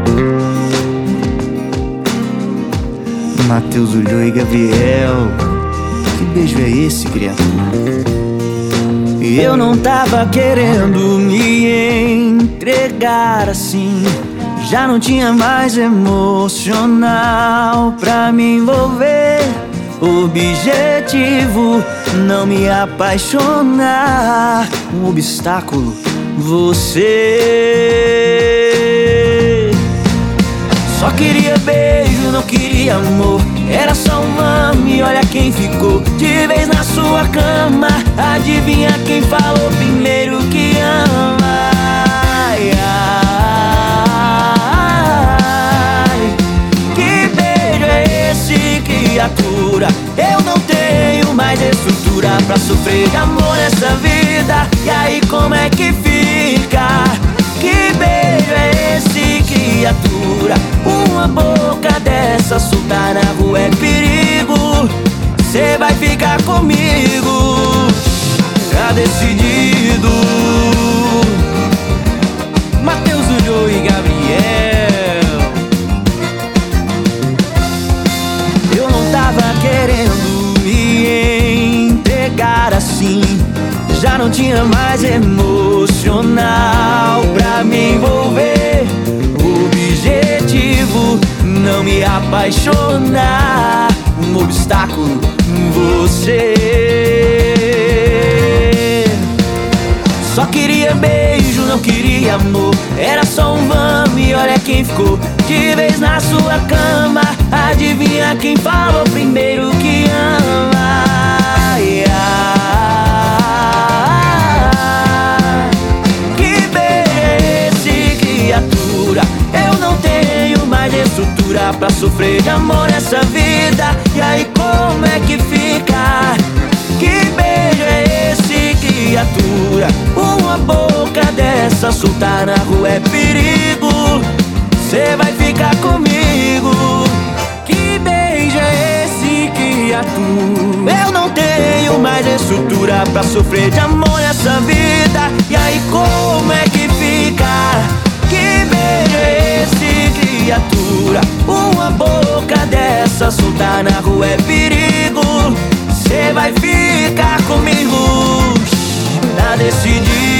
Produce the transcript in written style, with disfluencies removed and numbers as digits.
Matheus, Julio e Gabriel. Que beijo é esse, criatura? Eu não tava querendo me entregar assim. Já não tinha mais emocional pra me envolver. Objetivo, não me apaixonar. Um obstáculo, você. Só queria beijo, não queria amor. Era só um mame, olha quem ficou de vez na sua cama. Adivinha quem falou primeiro que ama? Ai, ai, que beijo é esse, criatura? Eu não tenho mais estrutura pra sofrer de amor nessa vida. E aí como é que fica? Que beijo é esse, criatura? Uma boca dessa soltar na rua é perigo. Cê vai ficar comigo, tá decidido. Matheus, Julio e Gabriel. Eu não tava querendo me entregar assim. Já não tinha mais emocional pra me envolver. Objetivo, não me apaixonar. Um obstáculo, você. Só queria beijo, não queria amor. Era só um vame, olha quem ficou de vez na sua cama. Adivinha quem falou primeiro que ama? Ai, ai, que beijo é esse, criatura? Eu não tenho mais estrutura pra sofrer de amor nessa vida. E aí como é que fica? Que beijo é esse, criatura? Uma boca dessa soltar na rua é perigo. Cê vai ficar comigo. Que beijo é esse, criatura? Eu não tenho mais estrutura pra sofrer de amor nessa vida. E aí como é que fica? Que beijo é esse, criatura? Uma boca dessa soltar na rua é perigo. Cê vai ficar comigo, tá decidido.